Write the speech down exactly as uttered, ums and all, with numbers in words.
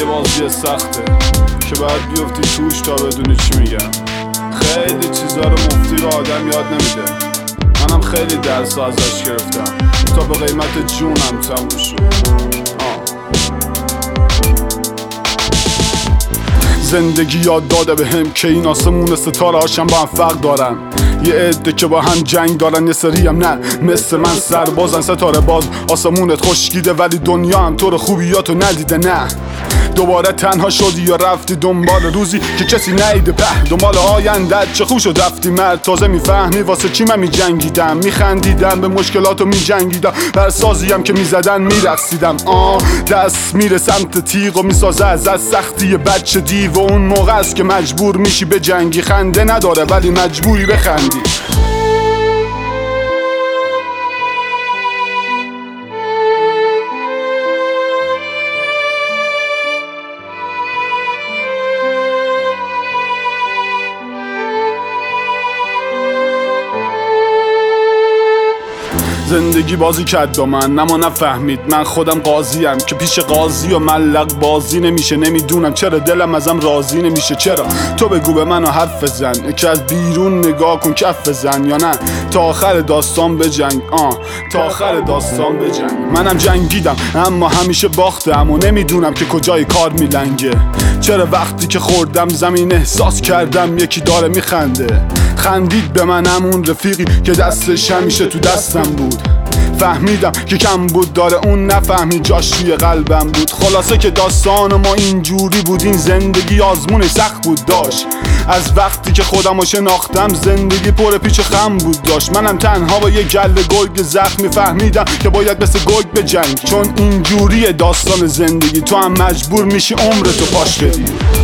یه بازی سخته که باید بیفتی توش تا بدونی چی میگم. خیلی چیزا رو مفتی رو آدم یاد نمیده. منم خیلی درس ازش گرفتم تا به قیمت جونم تموم شد. زندگی یاد داده به هم که این آسمون ستاره هاشم با هم فرق دارن. یه عده که با هم جنگ دارن، یه سری هم نه مثل من سربازن. ستاره باز آسمونت خشکیده ولی دنیا هم تو رو خوبیاتو ندیده. نه دوباره تنها شدی یا رفتی دنبال روزی که کسی نیده، به دنبال آیندت چه خوب شد رفتی مرد. تازه میفهمی واسه چی من میجنگیدم، میخندیدم به مشکلاتو میجنگیدم، بر سازیم که میزدن میرقصیدم. آه دست میره سمت تیغ و میسازه از از سختی بچه دیو. و اون موقع است که مجبور میشی به جنگی، خنده نداره ولی مجبوری بخندی. زندگی بازی کرد با من اما نفهمید من خودم قاضیم که پیش قاضی و ملق بازی نمیشه. نمیدونم چرا دلم ازم راضی نمیشه. چرا تو بگو به منو حرف بزن که از بیرون نگاه کن کف بزن، یا نه تا آخر داستان بجنگ. آه تا آخر داستان بجنگ. منم جنگیدم اما همیشه باختم و نمیدونم که کجای کار میلنگه. چرا وقتی که خوردم زمین احساس کردم یکی داره میخنده. خندید به من همون رفیقی که دستش همیشه تو دستم بود. فهمیدم که کم بود داره اون نفهمی جاش توی قلبم بود. خلاصه که داستان ما اینجوری بود، این زندگی آزمون سخت بود داشت. از وقتی که خودمو شناختم زندگی پر پیچ خم بود داشت. منم تنها با یه گله گرگ زخمی فهمیدم که باید مثل گرگ بجنگ، چون اینجوری داستان زندگی. تو هم مجبور میشی عمرتو پاش بدی.